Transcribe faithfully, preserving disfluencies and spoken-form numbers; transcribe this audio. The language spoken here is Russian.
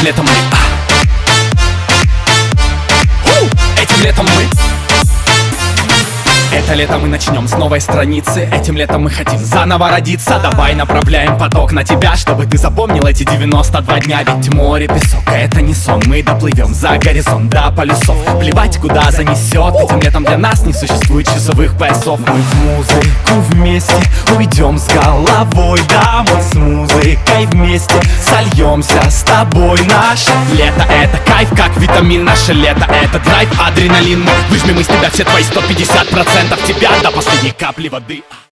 летом мы а. Этим летом мы Это лето мы начнем с новой страницы. Этим летом мы хотим заново родиться. Давай направляем поток на тебя, чтобы ты запомнил эти девяносто два дня. Ведь море, песок, это не сон. Мы доплывем за горизонт до полюсов. Плевать, куда занесет. Этим летом для нас не существует часовых поясов. Мы в музыку вместе уйдем с головой домой. С музыкой вместе сольемся с тобой. Наше лето — это кайф, как витамин. Наше лето — это драйв, адреналин. Мы выжмем из тебя все твои сто пятьдесят процентов тебя до последней капли воды.